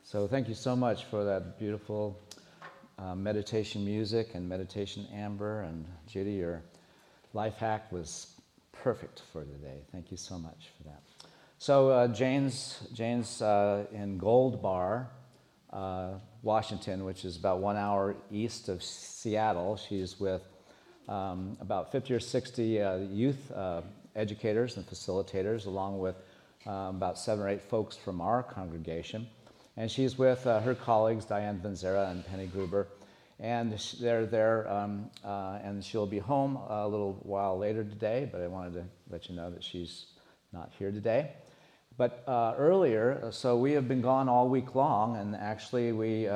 So thank you so much for that beautiful meditation music and meditation, Amber. And Judy, your life hack was perfect for today. Thank you so much for that. So Jane's in Gold Bar, Washington, which is about 1 hour east of Seattle. She's with about 50 or 60 youth educators and facilitators, along with about 7 or 8 folks from our congregation. And she's with her colleagues, Diane Vanzera and Penny Gruber. And they're there, and she'll be home a little while later today, but I wanted to let you know that she's not here today. But earlier, so we have been gone all week long, and actually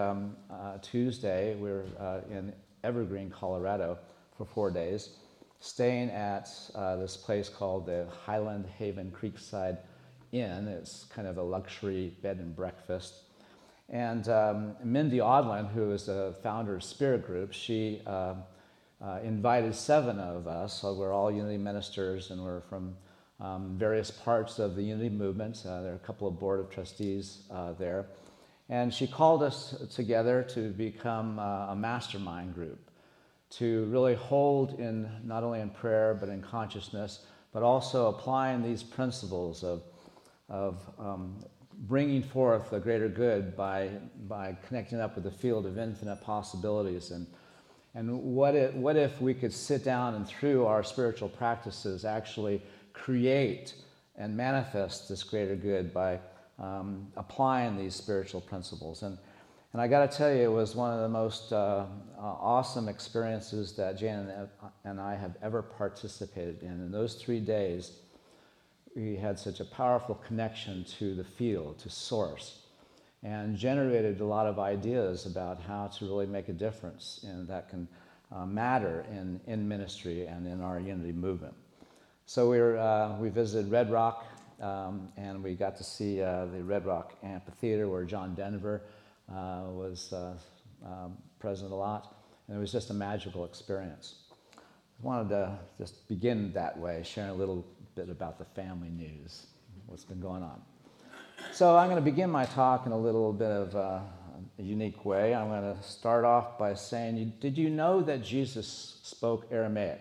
Tuesday, we're in Evergreen, Colorado for 4 days, staying at this place called the Highland Haven Creekside Inn. It's kind of a luxury bed and breakfast. And Mindy Odland, who is the founder of Spirit Group, she invited 7 of us. So we're all Unity ministers, and we're from various parts of the Unity movement. There are a couple of board of trustees there. And she called us together to become a mastermind group, to really hold in, not only in prayer, but in consciousness, but also applying these principles of bringing forth the greater good by connecting up with the field of infinite possibilities. And what if we could sit down and through our spiritual practices actually create and manifest this greater good by applying these spiritual principles. And I got to tell you, it was one of the most awesome experiences that Jan and I have ever participated in. In those 3 days, we had such a powerful connection to the field, to source, and generated a lot of ideas about how to really make a difference and that can matter in ministry and in our Unity movement. So we visited Red Rock, and we got to see the Red Rock Amphitheater where John Denver was present a lot, and it was just a magical experience. I wanted to just begin that way, sharing a little bit about the family news, what's been going on. So I'm going to begin my talk in a little bit of a unique way. I'm going to start off by saying, did you know that Jesus spoke Aramaic?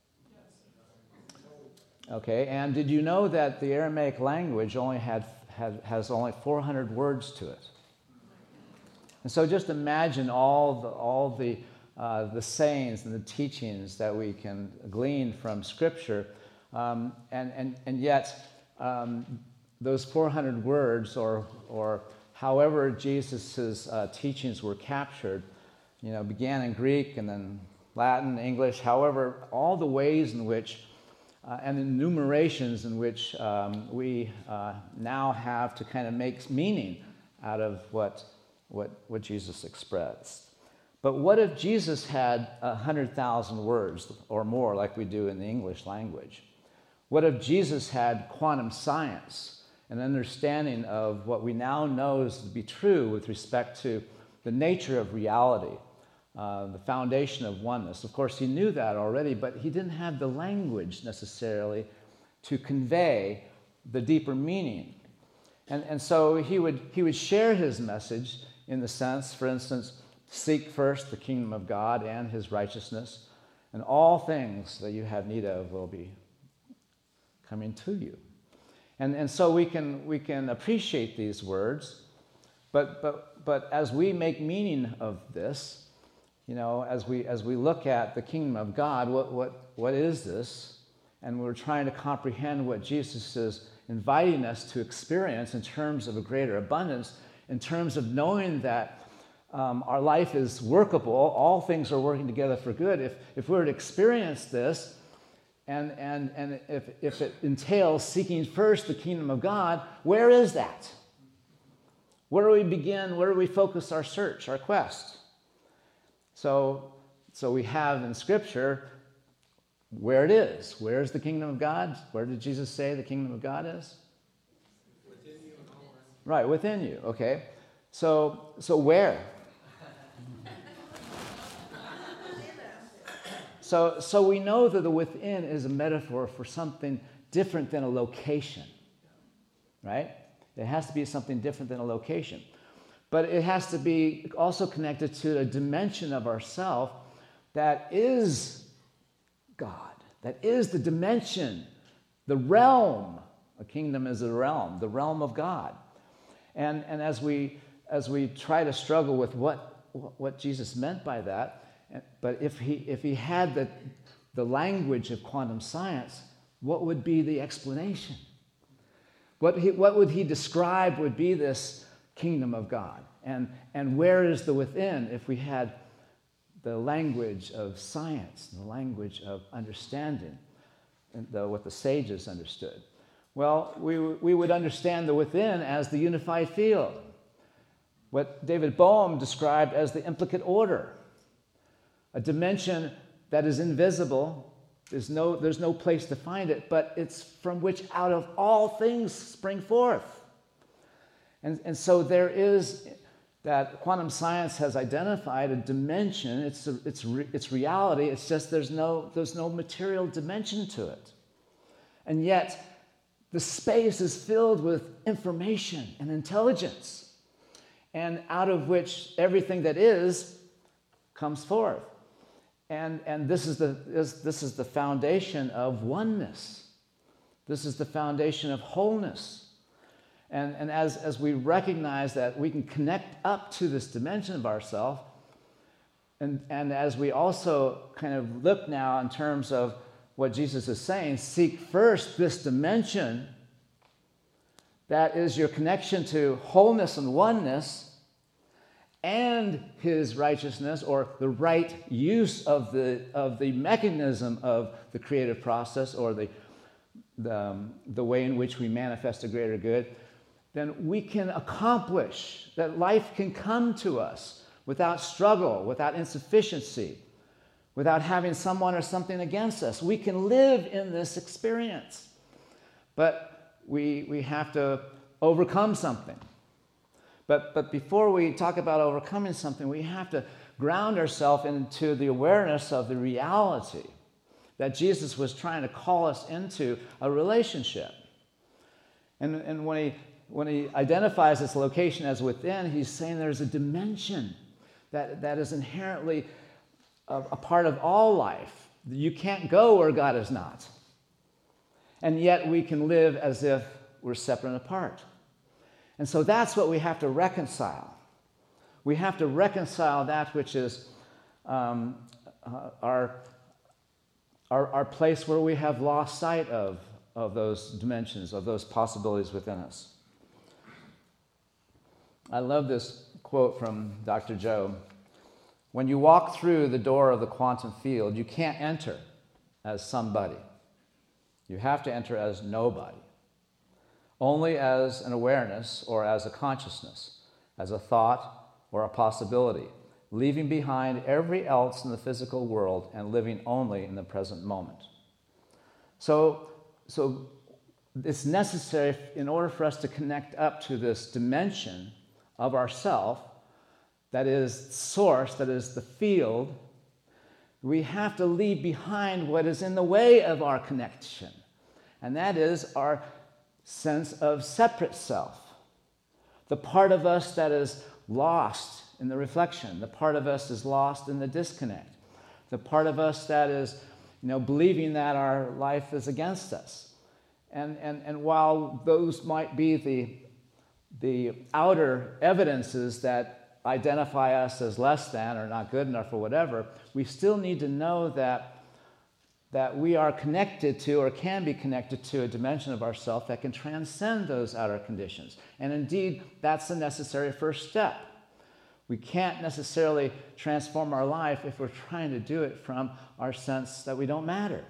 Okay, and did you know that the Aramaic language only has only 400 words to it? And so just imagine all the sayings and the teachings that we can glean from Scripture, and yet those 400 words, or however Jesus' teachings were captured, began in Greek and then Latin, English, however, all the ways in which and enumerations in which we now have to kind of make meaning out of what Jesus expressed. But what if Jesus had 100,000 words or more like we do in the English language? What if Jesus had quantum science, an understanding of what we now know is to be true with respect to the nature of reality, the foundation of oneness? Of course, he knew that already, but he didn't have the language necessarily to convey the deeper meaning. And so he would share his message in the sense, for instance, seek first the kingdom of God and his righteousness, and all things that you have need of will be coming to you. And so we can appreciate these words, but as we make meaning of this, as we look at the kingdom of God, what is this? And we're trying to comprehend what Jesus is inviting us to experience in terms of a greater abundance, in terms of knowing that our life is workable, all things are working together for good. If we're to experience this, and if it entails seeking first the kingdom of God, where is that? Where do we begin? Where do we focus our search, our quest? So we have in Scripture where it is. Where is the kingdom of God? Where did Jesus say the kingdom of God is? Within you. Right, within you. Okay. So where? So we know that the within is a metaphor for something different than a location, right? It has to be something different than a location. but it has to be also connected to a dimension of ourself that is God, that is the dimension, the realm. A kingdom is a realm, the realm of God. And as we try to struggle with what Jesus meant by that, but if he had the language of quantum science, what would be the explanation? What would he describe would be this kingdom of God? And where is the within if we had the language of science, the language of understanding, and what the sages understood? Well, we would understand the within as the unified field, what David Bohm described as the implicate order, a dimension that is invisible. There's no place to find it, but it's from which out of all things spring forth. And so there is that quantum science has identified a dimension. It's reality. It's just there's no material dimension to it. And yet the space is filled with information and intelligence, and out of which everything that is comes forth. And this is the foundation of oneness. This is the foundation of wholeness. And as we recognize that we can connect up to this dimension of ourselves, and as we also kind of look now in terms of what Jesus is saying, seek first this dimension that is your connection to wholeness and oneness and his righteousness, or the right use of the mechanism of the creative process, or the way in which we manifest a greater good, then we can accomplish that. Life can come to us without struggle, without insufficiency, without having someone or something against us. We can live in this experience. But we have to overcome something. But before we talk about overcoming something, we have to ground ourselves into the awareness of the reality that Jesus was trying to call us into a relationship. And when he identifies its location as within, he's saying there's a dimension that is inherently a part of all life. You can't go where God is not. And yet we can live as if we're separate and apart. And so that's what we have to reconcile. We have to reconcile that which is our place where we have lost sight of those dimensions, of those possibilities within us. I love this quote from Dr. Joe. When you walk through the door of the quantum field, you can't enter as somebody. You have to enter as nobody. Only as an awareness or as a consciousness, as a thought or a possibility, leaving behind every else in the physical world and living only in the present moment. So it's necessary in order for us to connect up to this dimension of ourself, that is source, that is the field. We have to leave behind what is in the way of our connection, and that is our sense of separate self, the part of us that is lost in the reflection, the part of us is lost in the disconnect, the part of us that is, believing that our life is against us. And while those might be the outer evidences that identify us as less than or not good enough or whatever, we still need to know that we are connected to, or can be connected to, a dimension of ourself that can transcend those outer conditions. And indeed, that's the necessary first step. We can't necessarily transform our life if we're trying to do it from our sense that we don't matter.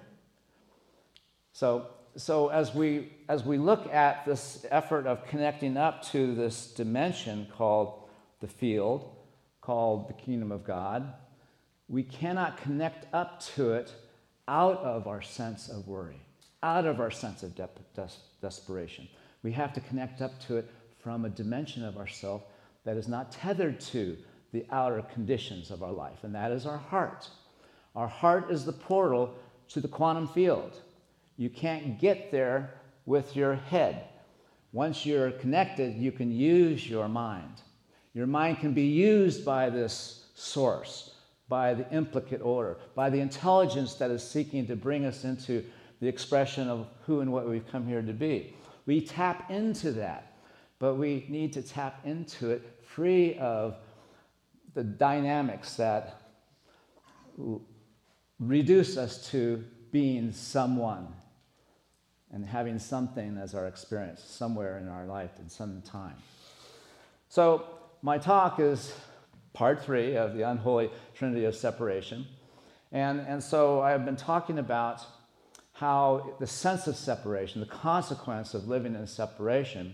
So as we look at this effort of connecting up to this dimension called the field, called the kingdom of God, we cannot connect up to it out of our sense of worry, out of our sense of desperation. We have to connect up to it from a dimension of ourself that is not tethered to the outer conditions of our life, and that is our heart. Our heart is the portal to the quantum field. You can't get there with your head. Once you're connected, you can use your mind. Your mind can be used by this source, by the implicate order, by the intelligence that is seeking to bring us into the expression of who and what we've come here to be. We tap into that, but we need to tap into it free of the dynamics that reduce us to being someone and having something as our experience somewhere in our life at some time. So my talk is part 3 of the unholy trinity of separation. And so I've been talking about how the sense of separation, the consequence of living in separation,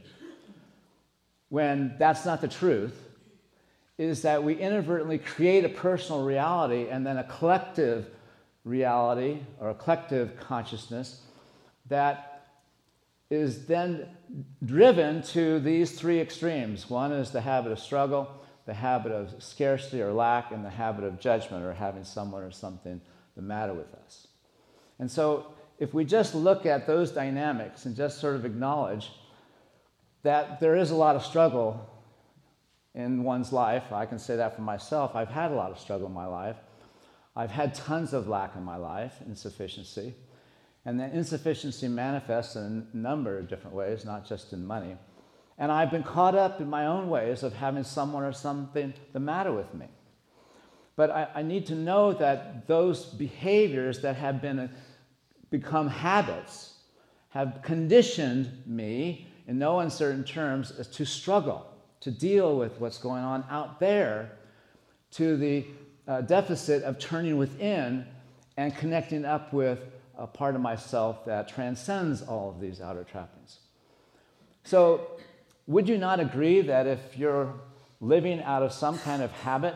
when that's not the truth, is that we inadvertently create a personal reality and then a collective reality or a collective consciousness that is then driven to these 3 extremes. One is the habit of struggle, the habit of scarcity or lack, and the habit of judgment or having someone or something the matter with us. And so if we just look at those dynamics and just sort of acknowledge that there is a lot of struggle in one's life, I can say that for myself. I've had a lot of struggle in my life. I've had tons of lack in my life, insufficiency. And that insufficiency manifests in a number of different ways, not just in money. And I've been caught up in my own ways of having someone or something the matter with me. But I need to know that those behaviors that have become habits have conditioned me, in no uncertain terms, to struggle, to deal with what's going on out there, to the deficit of turning within and connecting up with a part of myself that transcends all of these outer trappings. So, would you not agree that if you're living out of some kind of habit,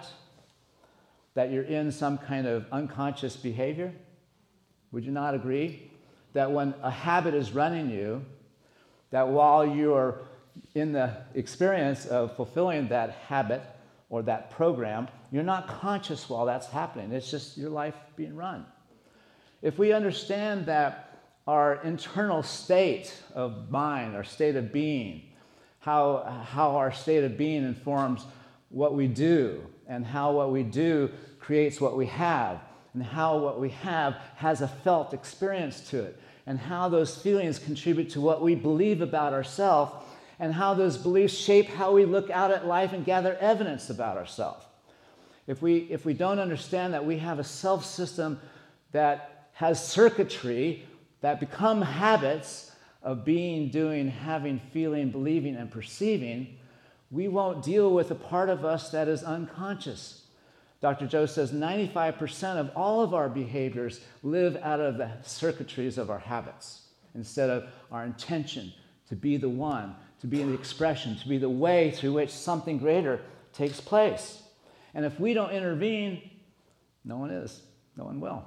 that you're in some kind of unconscious behavior? Would you not agree that when a habit is running you, that while you're in the experience of fulfilling that habit or that program, you're not conscious while that's happening. It's just your life being run. If we understand that our internal state of mind, our state of being, how our state of being informs what we do, and how what we do creates what we have, and how what we have has a felt experience to it, and how those feelings contribute to what we believe about ourselves, and how those beliefs shape how we look out at life and gather evidence about ourselves. If we don't understand that we have a self system that has circuitry that become habits of being, doing, having, feeling, believing, and perceiving, we won't deal with a part of us that is unconscious. Dr. Joe says 95% of all of our behaviors live out of the circuitries of our habits instead of our intention to be the one, to be the expression, to be the way through which something greater takes place. And if we don't intervene, no one will.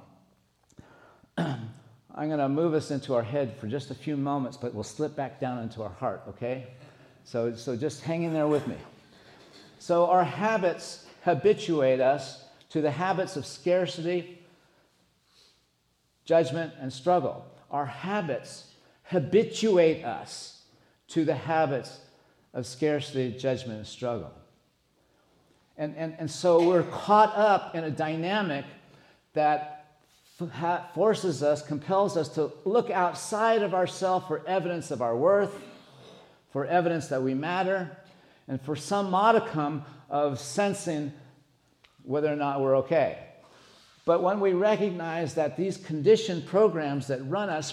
I'm going to move us into our head for just a few moments, but we'll slip back down into our heart, okay? So just hang in there with me. So our habits habituate us to the habits of scarcity, judgment, and struggle. Our habits habituate us to the habits of scarcity, judgment, and struggle. And so we're caught up in a dynamic that forces us, compels us to look outside of ourselves for evidence of our worth, for evidence that we matter, and for some modicum of sensing whether or not we're okay. But when we recognize that these conditioned programs that run us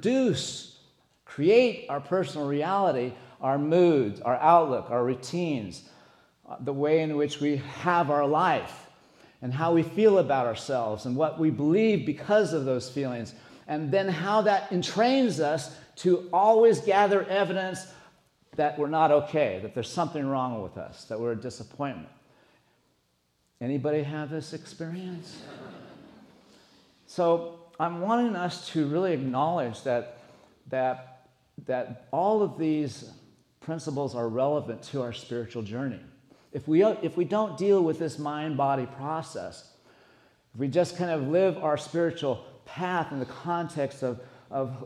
create our personal reality, our moods, our outlook, our routines, the way in which we have our life, and how we feel about ourselves, and what we believe because of those feelings, and then how that entrains us to always gather evidence that we're not okay, that there's something wrong with us, that we're a disappointment. Anybody have this experience? So I'm wanting us to really acknowledge that all of these principles are relevant to our spiritual journey. If we don't deal with this mind-body process, if we just kind of live our spiritual path in the context of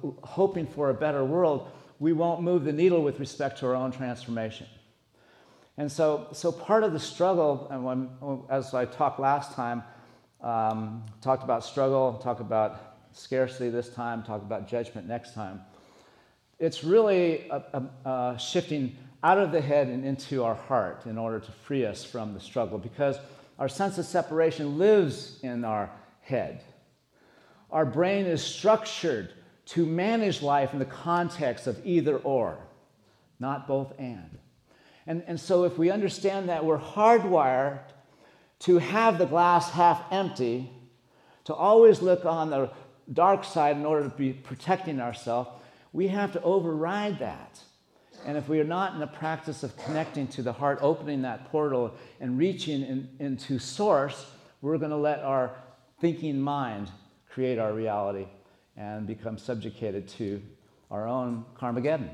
hoping for a better world, we won't move the needle with respect to our own transformation. And so part of the struggle, and as I talked last time, talked about struggle, talked about scarcity this time, talked about judgment next time. It's really shifting out of the head and into our heart in order to free us from the struggle, because our sense of separation lives in our head. Our brain is structured to manage life in the context of either or, not both and. And so if we understand that we're hardwired to have the glass half empty, to always look on the dark side in order to be protecting ourselves, we have to override that. And if we are not in the practice of connecting to the heart, opening that portal and reaching into source, we're going to let our thinking mind create our reality and become subjugated to our own Karmageddon.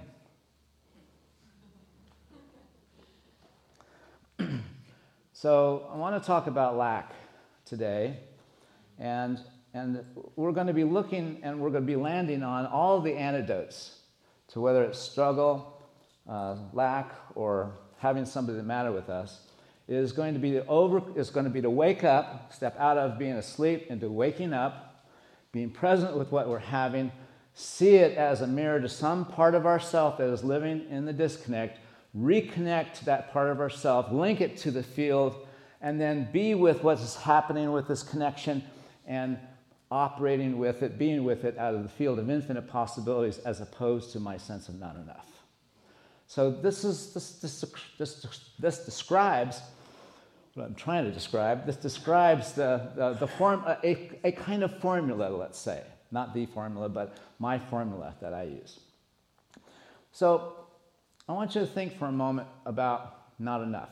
So I want to talk about lack today, and we're going to be looking and we're going to be landing on all of the antidotes to whether it's struggle, lack, or having something that matter with us. Is going to be to wake up, step out of being asleep into waking up, being present with what we're having, see it as a mirror to some part of ourself that is living in the disconnect, reconnect to that part of ourself, link it to the field, and then be with what is happening with this connection and operating with it, being with it out of the field of infinite possibilities as opposed to my sense of not enough. So this describes what I'm trying to describe. This describes a kind of formula, let's say. Not the formula, but my formula that I use. So I want you to think for a moment about not enough.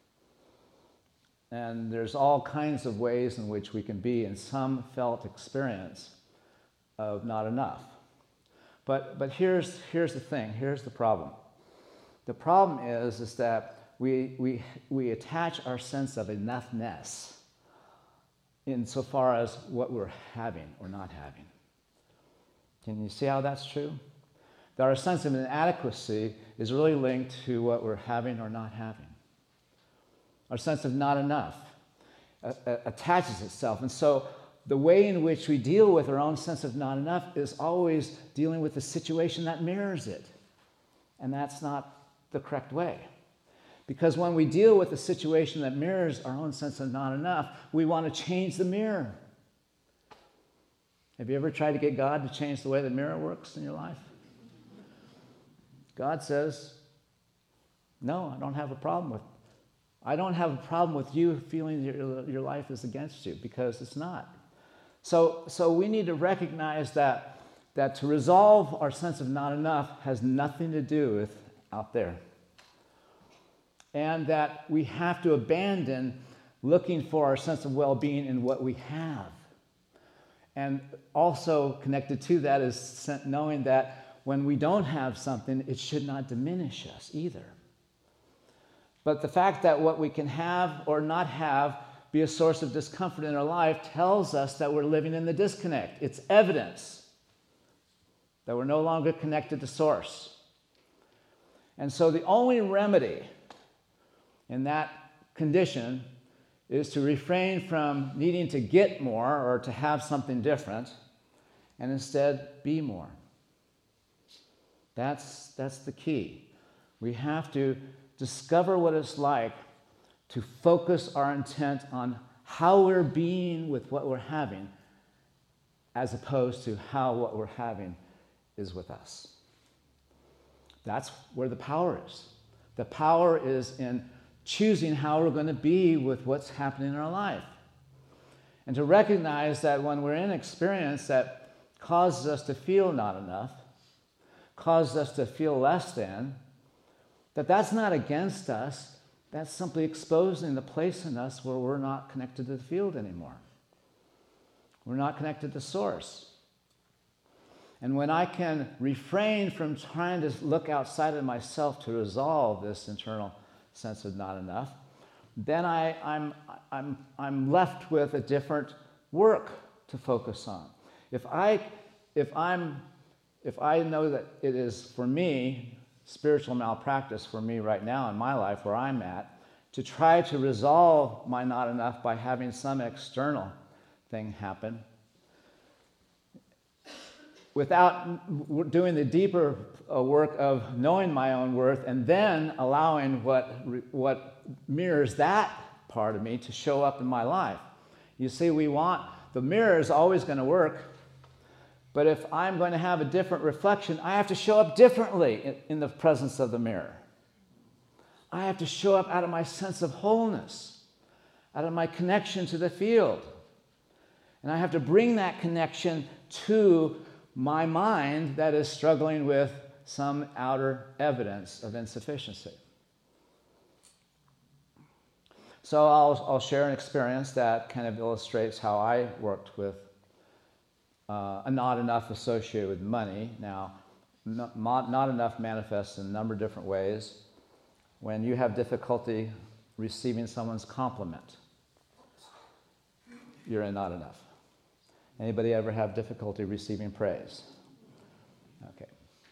And there's all kinds of ways in which we can be in some felt experience of not enough. But here's the thing, here's the problem. The problem is that we attach our sense of enoughness insofar as what we're having or not having. Can you see how that's true? That our sense of inadequacy is really linked to what we're having or not having. Our sense of not enough attaches itself. And so the way in which we deal with our own sense of not enough is always dealing with the situation that mirrors it. And that's not the correct way. Because when we deal with a situation that mirrors our own sense of not enough, we want to change the mirror. Have you ever tried to get God to change the way the mirror works in your life? God says, no, I don't have a problem with you feeling your life is against you, because it's not. So we need to recognize that to resolve our sense of not enough has nothing to do with out there. And that we have to abandon looking for our sense of well-being in what we have. And also connected to that is knowing that when we don't have something, it should not diminish us either. But the fact that what we can have or not have be a source of discomfort in our life tells us that we're living in the disconnect. It's evidence that we're no longer connected to source. And so the only remedy in that condition is to refrain from needing to get more or to have something different, and instead be more. That's the key. We have to discover what it's like to focus our intent on how we're being with what we're having, as opposed to how what we're having is with us. That's where the power is. The power is in choosing how we're going to be with what's happening in our life. And to recognize that when we're in experience that causes us to feel not enough, causes us to feel less than, that's not against us. That's simply exposing the place in us where we're not connected to the field anymore. We're not connected to source. And when I can refrain from trying to look outside of myself to resolve this internal sense of not enough, then I'm left with a different work to focus on. If I know that it is for me spiritual malpractice for me right now in my life where I'm at, to try to resolve my not enough by having some external thing happen without doing the deeper work of knowing my own worth and then allowing what mirrors that part of me to show up in my life. You see, the mirror is always going to work, but if I'm going to have a different reflection, I have to show up differently in the presence of the mirror. I have to show up out of my sense of wholeness, out of my connection to the field. And I have to bring that connection to my mind that is struggling with some outer evidence of insufficiency. So I'll share an experience that kind of illustrates how I worked with a not enough associated with money. Now, not enough manifests in a number of different ways. When you have difficulty receiving someone's compliment, you're in not enough. Anybody ever have difficulty receiving praise? Okay.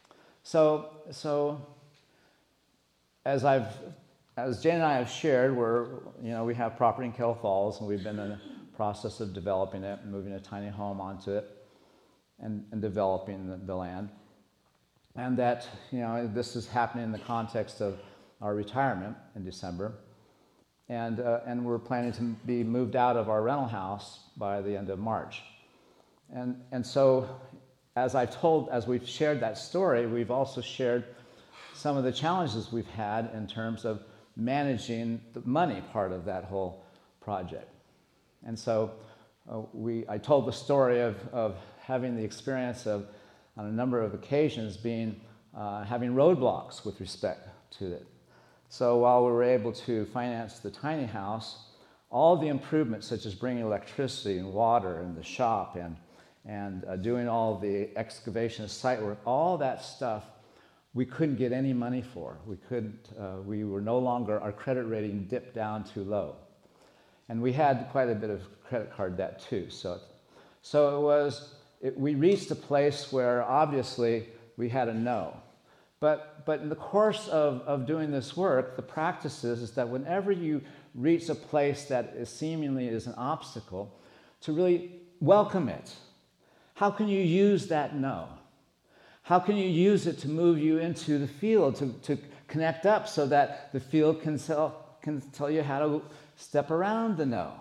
So as Jane and I have shared, we have property in Kettle Falls, and we've been in the process of developing it and moving a tiny home onto it and developing the land. And that, this is happening in the context of our retirement in December. And we're planning to be moved out of our rental house by the end of March. And so, as we've shared that story, we've also shared some of the challenges we've had in terms of managing the money part of that whole project. And so, I told the story of having the experience of, on a number of occasions, having roadblocks with respect to it. So while we were able to finance the tiny house, all the improvements, such as bringing electricity and water in the shop and doing all the excavation site work, all that stuff, we couldn't get any money for. We were no longer, our credit rating dipped down too low. And we had quite a bit of credit card debt too. So we reached a place where obviously we had a no. But in the course of doing this work, the practice is that whenever you reach a place that seemingly is an obstacle, to really welcome it. How can you use that no? How can you use it to move you into the field, to connect up so that the field can tell you how to step around the no?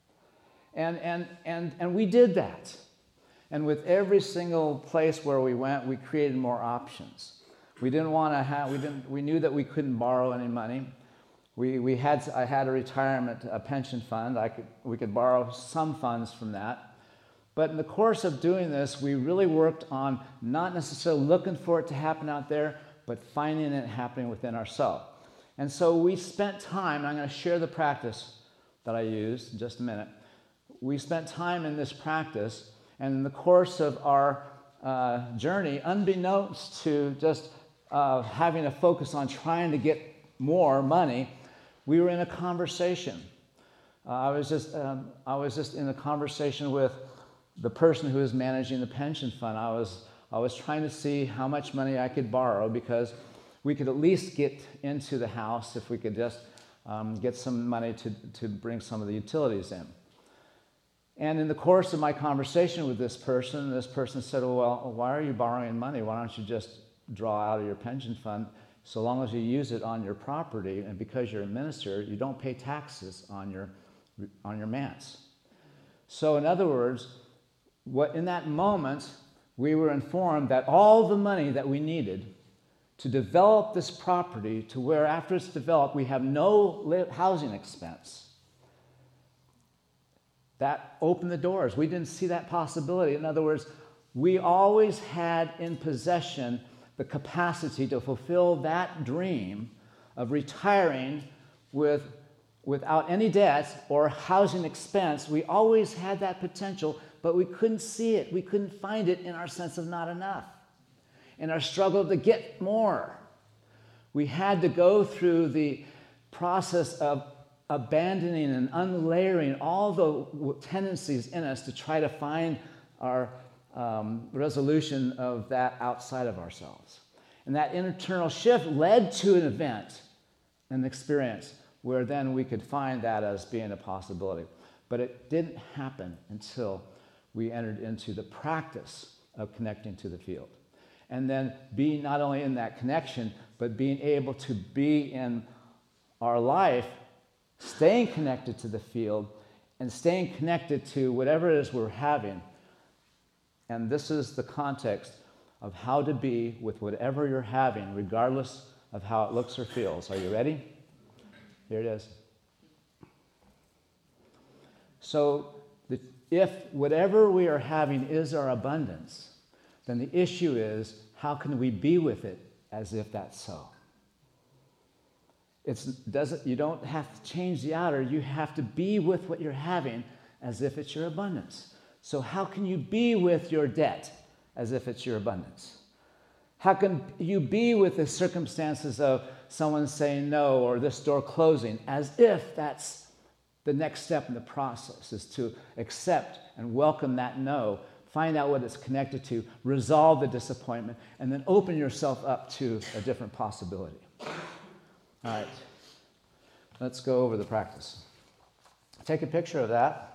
And we did that. And with every single place where we went, we created more options. We didn't want to we knew that we couldn't borrow any money. I had a pension fund. We could borrow some funds from that. But in the course of doing this, we really worked on not necessarily looking for it to happen out there, but finding it happening within ourselves. And so we spent time, and I'm going to share the practice that I used in just a minute. We spent time in this practice, and in the course of our journey, unbeknownst to just having a focus on trying to get more money, we were in a conversation. I was just in a conversation with the person who was managing the pension fund. I was trying to see how much money I could borrow, because we could at least get into the house if we could just get some money to bring some of the utilities in. And in the course of my conversation with this person said, well, why are you borrowing money? Why don't you just draw out of your pension fund? So long as you use it on your property, and because you're a minister, you don't pay taxes on your manse. So in other words, in that moment, we were informed that all the money that we needed to develop this property to where after it's developed, we have no housing expense. That opened the doors. We didn't see that possibility. In other words, we always had in possession the capacity to fulfill that dream of retiring without any debt or housing expense. We always had that potential, but we couldn't see it. We couldn't find it in our sense of not enough, in our struggle to get more. We had to go through the process of abandoning and unlayering all the tendencies in us to try to find our resolution of that outside of ourselves. And that internal shift led to an event, an experience, where then we could find that as being a possibility. But it didn't happen until we entered into the practice of connecting to the field. And then being not only in that connection, but being able to be in our life, staying connected to the field, and staying connected to whatever it is we're having. And this is the context of how to be with whatever you're having, regardless of how it looks or feels. Are you ready? Here it is. So, if whatever we are having is our abundance, then the issue is, how can we be with it as if that's so? You don't have to change the outer, you have to be with what you're having as if it's your abundance. So how can you be with your debt as if it's your abundance? How can you be with the circumstances of someone saying no or this door closing as if that's the next step in the process, is to accept and welcome that no, find out what it's connected to, resolve the disappointment, and then open yourself up to a different possibility. All right, let's go over the practice. Take a picture of that.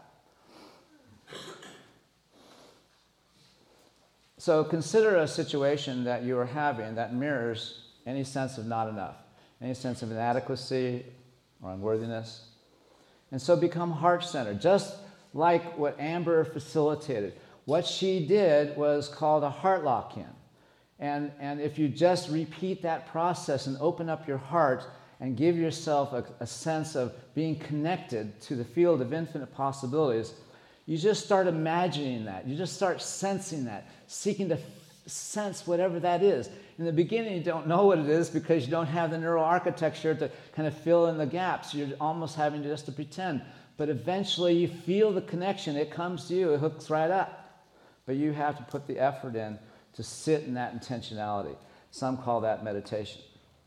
So consider a situation that you are having that mirrors any sense of not enough, any sense of inadequacy or unworthiness. And so become heart-centered, just like what Amber facilitated. What she did was called a heart lock-in. And if you just repeat that process and open up your heart and give yourself a sense of being connected to the field of infinite possibilities, you just start imagining that. You just start sensing that, seeking to sense whatever that is. In the beginning, you don't know what it is because you don't have the neural architecture to kind of fill in the gaps. You're almost having just to pretend. But eventually, you feel the connection. It comes to you. It hooks right up. But you have to put the effort in to sit in that intentionality. Some call that meditation.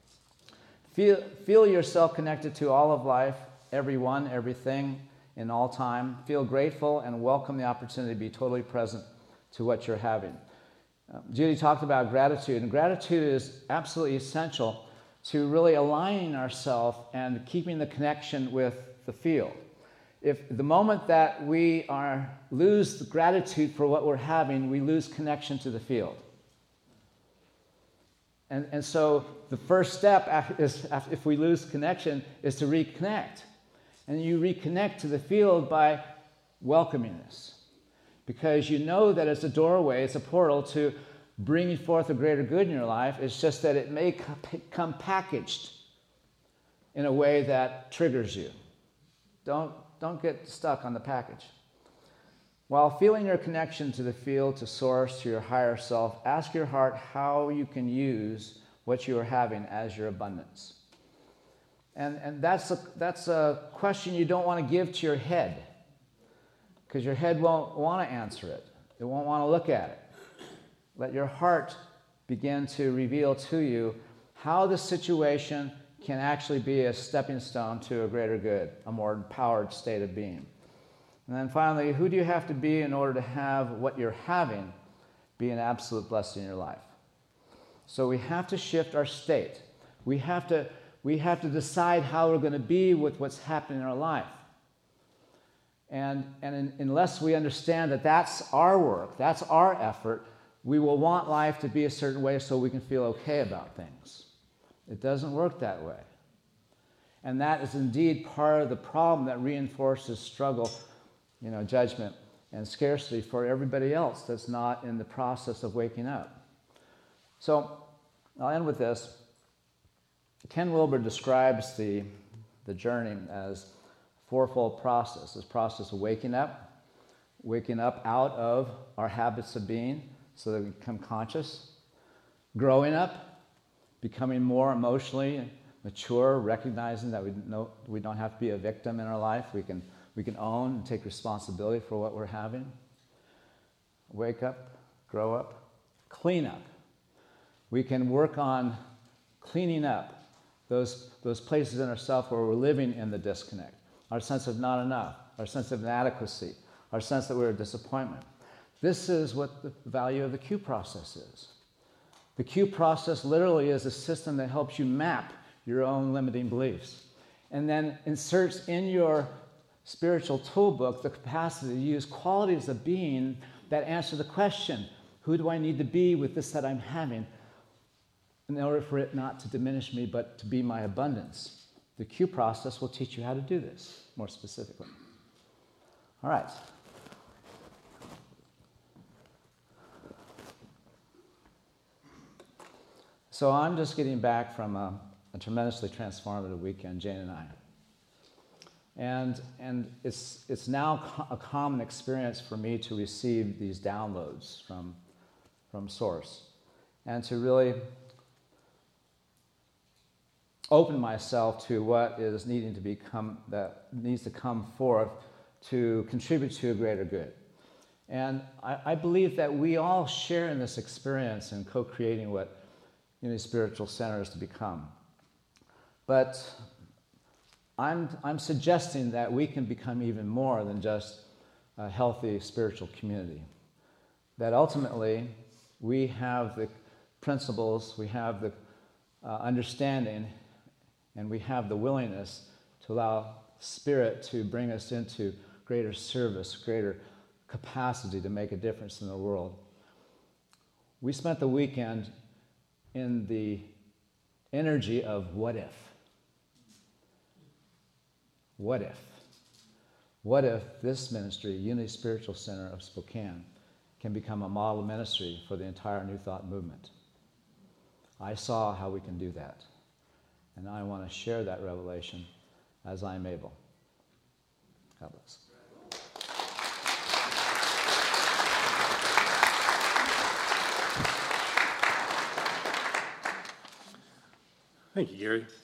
Feel yourself connected to all of life, everyone, everything, in all time. Feel grateful and welcome the opportunity to be totally present to what you're having. Judy talked about gratitude, and gratitude is absolutely essential to really aligning ourselves and keeping the connection with the field. If the moment that we lose the gratitude for what we're having, we lose connection to the field. And so the first step is, if we lose connection, is to reconnect. And you reconnect to the field by welcoming this. Because you know that it's a doorway, it's a portal to bringing forth a greater good in your life. It's just that it may come packaged in a way that triggers you. Don't get stuck on the package. While feeling your connection to the field, to source, to your higher self, ask your heart how you can use what you are having as your abundance. And that's a question you don't want to give to your head, because your head won't want to answer it. It won't want to look at it. Let your heart begin to reveal to you how the situation can actually be a stepping stone to a greater good, a more empowered state of being. And then finally, who do you have to be in order to have what you're having be an absolute blessing in your life? So we have to shift our state. We have to decide how we're going to be with what's happening in our life. And unless we understand that that's our work, that's our effort, we will want life to be a certain way so we can feel okay about things. It doesn't work that way. And that is indeed part of the problem that reinforces struggle, judgment and scarcity for everybody else that's not in the process of waking up. So I'll end with this. Ken Wilber describes the journey as a fourfold process. This process of waking up out of our habits of being so that we become conscious, growing up, becoming more emotionally mature, recognizing that we don't have to be a victim in our life. We can own and take responsibility for what we're having. Wake up, grow up, clean up. We can work on cleaning up those places in ourselves where we're living in the disconnect. Our sense of not enough, our sense of inadequacy, our sense that we're a disappointment. This is what the value of the Q process is. The Q process literally is a system that helps you map your own limiting beliefs and then inserts in your spiritual toolbook the capacity to use qualities of being that answer the question, who do I need to be with this that I'm having in order for it not to diminish me but to be my abundance? The Q process will teach you how to do this more specifically. All right. So I'm just getting back from a tremendously transformative weekend, Jane and I. And it's now a common experience for me to receive these downloads from Source and to really open myself to what is needing to become, that needs to come forth to contribute to a greater good. And I believe that we all share in this experience in co-creating what Unity Spiritual Center is to become. But I'm suggesting that we can become even more than just a healthy spiritual community. That ultimately we have the principles, we have the understanding, and we have the willingness to allow Spirit to bring us into greater service, greater capacity to make a difference in the world. We spent the weekend in the energy of what if. What if? What if this ministry, Unity Spiritual Center of Spokane, can become a model ministry for the entire New Thought movement? I saw how we can do that, and I want to share that revelation as I'm able. God bless. Thank you, Gary.